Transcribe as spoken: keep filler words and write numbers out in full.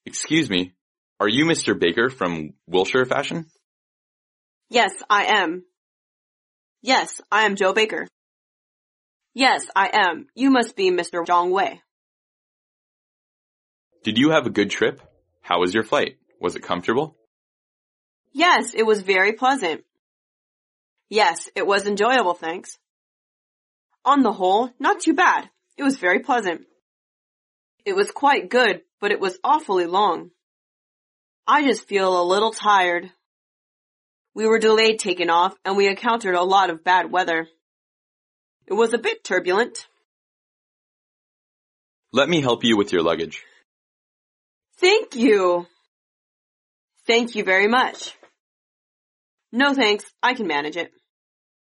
Excuse me, are you Mister Baker from Wilshire Fashion? Yes, I am. Yes, I am Joe Baker. Yes, I am. You must be Mister Zhang Wei. Did you have a good trip? How was your flight? Was it comfortable? Yes, it was very pleasant. Yes, it was enjoyable, thanks. On the whole, not too bad. It was very pleasant. It was quite good, but it was awfully long. I just feel a little tired. We were delayed taking off, and we encountered a lot of bad weather. It was a bit turbulent. Let me help you with your luggage. Thank you. Thank you very much. No thanks, I can manage it.